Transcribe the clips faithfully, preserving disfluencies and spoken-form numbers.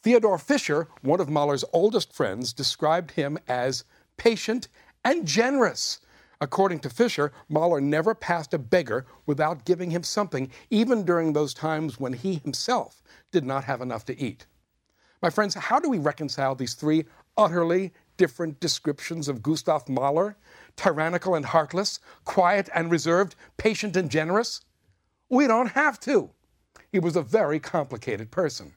Theodor Fischer, one of Mahler's oldest friends, described him as patient and generous. According to Fischer, Mahler never passed a beggar without giving him something, even during those times when he himself did not have enough to eat. My friends, how do we reconcile these three utterly different descriptions of Gustav Mahler? Tyrannical and heartless, quiet and reserved, patient and generous? We don't have to. He was a very complicated person.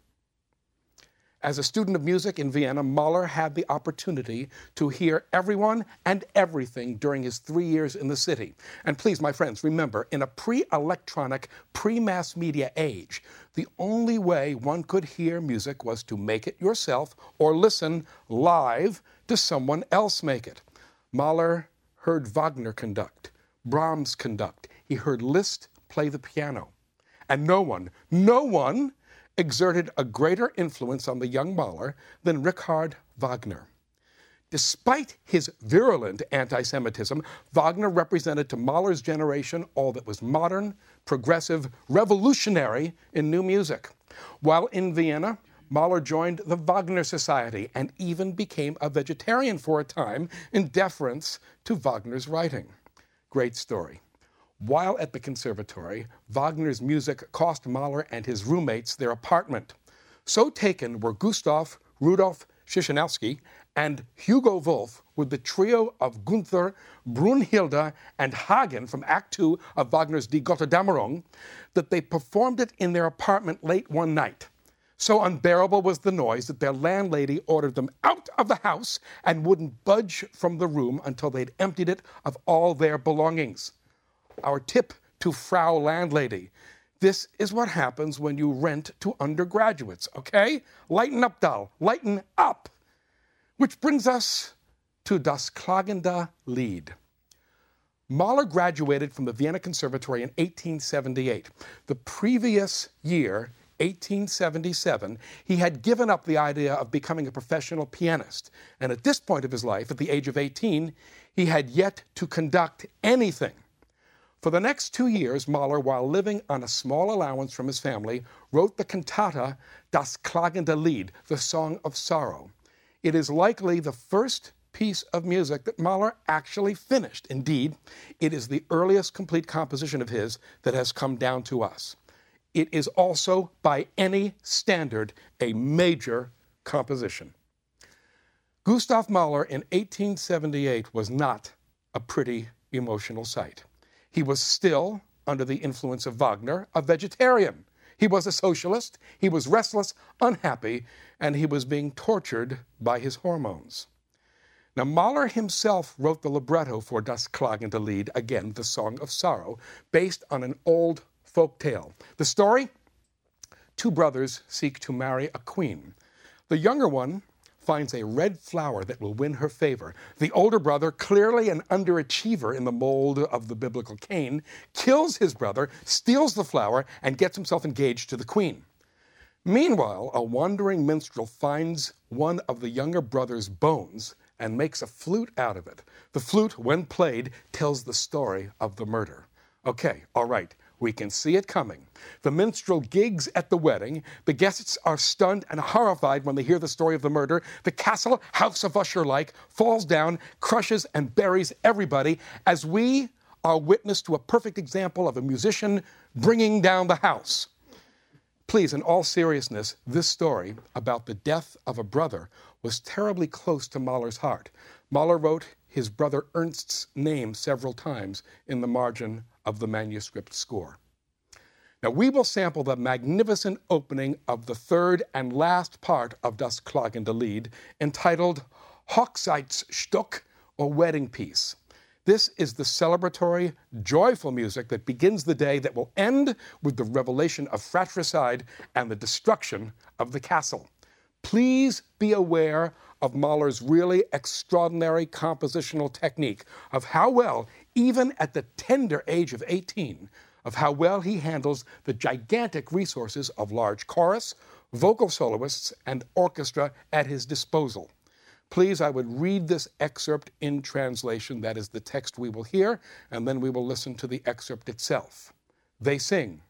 As a student of music in Vienna, Mahler had the opportunity to hear everyone and everything during his three years in the city. And please, my friends, remember, in a pre-electronic, pre-mass media age, the only way one could hear music was to make it yourself or listen live to someone else make it. Mahler heard Wagner conduct, Brahms conduct. He heard Liszt play the piano. And no one, no one exerted a greater influence on the young Mahler than Richard Wagner. Despite his virulent anti-Semitism, Wagner represented to Mahler's generation all that was modern, progressive, revolutionary in new music. While in Vienna, Mahler joined the Wagner Society and even became a vegetarian for a time in deference to Wagner's writing. Great story. While at the conservatory, Wagner's music cost Mahler and his roommates their apartment. So taken were Gustav Rudolf Schischanowski and Hugo Wolf with the trio of Gunther, Brunhilde, and Hagen from Act Two of Wagner's Die Götterdämmerung that they performed it in their apartment late one night. So unbearable was the noise that their landlady ordered them out of the house and wouldn't budge from the room until they'd emptied it of all their belongings. Our tip to Frau Landlady: this is what happens when you rent to undergraduates, okay? Lighten up, doll. Lighten up. Which brings us to Das Klagende Lied. Mahler graduated from the Vienna Conservatory in eighteen seventy-eight. The previous year, eighteen seventy-seven, he had given up the idea of becoming a professional pianist. And at this point of his life, at the age of eighteen, he had yet to conduct anything. For the next two years, Mahler, while living on a small allowance from his family, wrote the cantata Das Klagende Lied, the Song of Sorrow. It is likely the first piece of music that Mahler actually finished. Indeed, it is the earliest complete composition of his that has come down to us. It is also, by any standard, a major composition. Gustav Mahler in eighteen seventy-eight was not a pretty emotional sight. He was still, under the influence of Wagner, a vegetarian. He was a socialist, he was restless, unhappy, and he was being tortured by his hormones. Now, Mahler himself wrote the libretto for Das Klagende Lied, again, the Song of Sorrow, based on an old folk tale. The story? Two brothers seek to marry a queen. The younger one finds a red flower that will win her favor. The older brother, clearly an underachiever in the mold of the biblical Cain, kills his brother, steals the flower, and gets himself engaged to the queen. Meanwhile, a wandering minstrel finds one of the younger brother's bones and makes a flute out of it. The flute, when played, tells the story of the murder. Okay, all right. We can see it coming. The minstrel gigs at the wedding. The guests are stunned and horrified when they hear the story of the murder. The castle, House of Usher-like, falls down, crushes and buries everybody, as we are witness to a perfect example of a musician bringing down the house. Please, in all seriousness, this story about the death of a brother was terribly close to Mahler's heart. Mahler wrote his brother Ernst's name several times in the margin of the manuscript score. Now, we will sample the magnificent opening of the third and last part of Das Klagende Lied, entitled Hochzeitsstück, or Wedding Piece. This is the celebratory, joyful music that begins the day that will end with the revelation of fratricide and the destruction of the castle. Please be aware of Mahler's really extraordinary compositional technique, of how well, even at the tender age of eighteen, of how well he handles the gigantic resources of large chorus, vocal soloists, and orchestra at his disposal. Please, I would read this excerpt in translation. That is the text we will hear, and then we will listen to the excerpt itself. They sing,